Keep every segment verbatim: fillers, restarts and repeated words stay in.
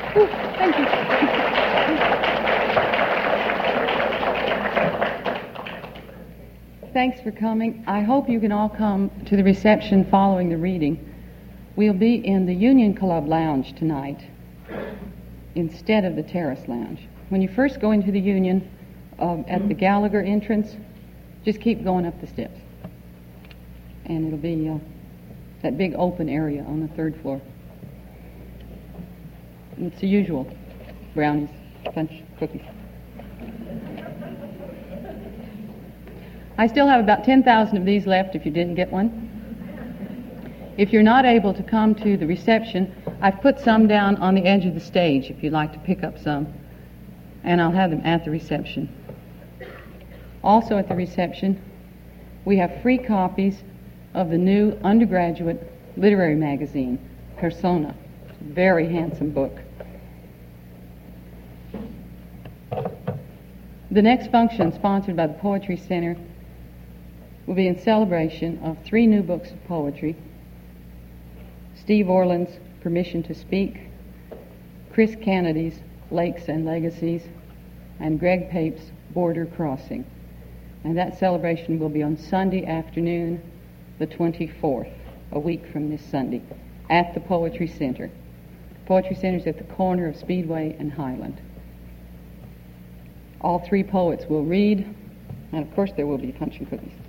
Ooh, thank you. Thanks for coming. I hope you can all come to the reception following the reading. We'll be in the Union Club Lounge tonight instead of the Terrace Lounge. When you first go into the Union uh, at the Gallagher entrance, just keep going up the steps. And it'll be uh, that big open area on the third floor. It's the usual. Brownies, punch, cookies. I still have about ten thousand of these left if you didn't get one. If you're not able to come to the reception, I've put some down on the edge of the stage if you'd like to pick up some, and I'll have them at the reception. Also at the reception, we have free copies of the new undergraduate literary magazine, Persona. Very handsome book. The next function, sponsored by the Poetry Center, will be in celebration of three new books of poetry: Steve Orland's Permission to Speak, Chris Kennedy's Lakes and Legacies, and Greg Pape's Border Crossing. And that celebration will be on Sunday afternoon, the twenty-fourth, a week from this Sunday, at the Poetry Center. Poetry Center is at the corner of Speedway and Highland. All three poets will read, and of course there will be punch and cookies.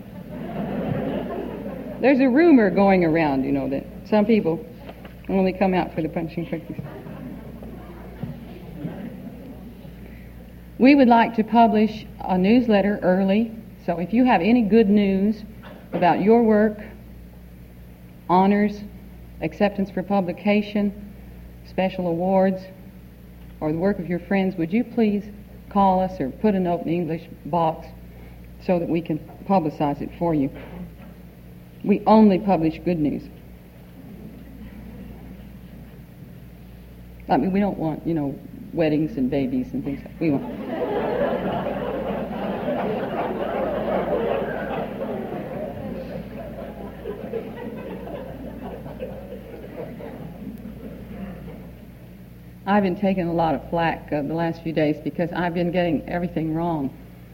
There's a rumor going around, you know, that some people only come out for the punch and cookies. We would like to publish a newsletter early, so if you have any good news about your work, honors, acceptance for publication, special awards, or the work of your friends, would you please call us or put a note in the English box so that we can publicize it for you. We only publish good news. I mean, we don't want, you know, weddings and babies and things like that. We want. I've been taking a lot of flack uh, the last few days because I've been getting everything wrong.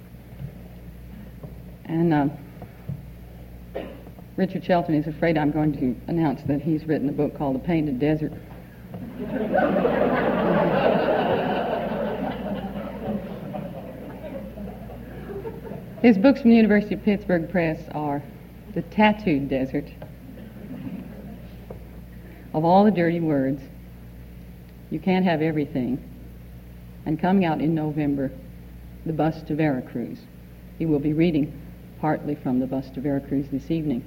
And uh, Richard Shelton is afraid I'm going to announce that he's written a book called The Painted Desert. His books from the University of Pittsburgh Press are The Tattooed Desert, Of All the Dirty Words, You Can't Have Everything, and coming out in November, The Bus to Veracruz. He will be reading partly from The Bus to Veracruz this evening.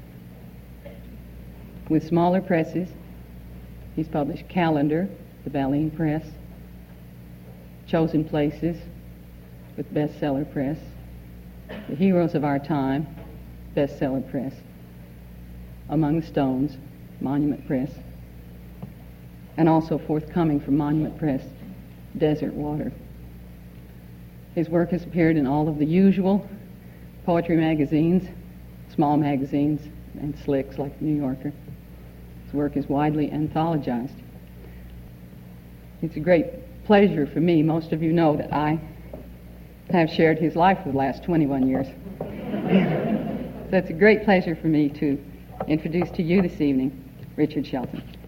With smaller presses, he's published Calendar, the Baleine Press, Chosen Places, with Bestseller Press, The Heroes of Our Time, Bestseller Press, Among the Stones, Monument Press, and also forthcoming from Monument Press, Desert Water. His work has appeared in all of the usual poetry magazines, small magazines, and slicks like The New Yorker. His work is widely anthologized. It's a great pleasure for me. Most of you know that I have shared his life for the last twenty-one years. So it's a great pleasure for me to introduce to you this evening Richard Shelton.